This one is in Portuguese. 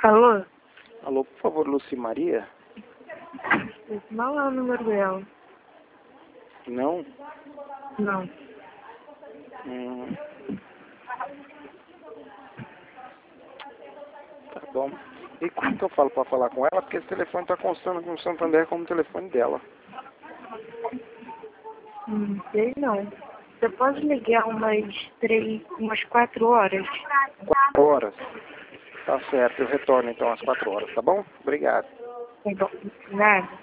Alô? Alô, por favor, Lucimaria? Não é o número dela. Não? Não. Tá bom. E como que eu falo pra falar com ela? Porque esse telefone tá constando com o Santander como o telefone dela. Sei não. Você pode ligar umas 4 horas? 4 horas? Tá certo, eu retorno então às 4 horas, tá bom? Obrigado. Então, nada.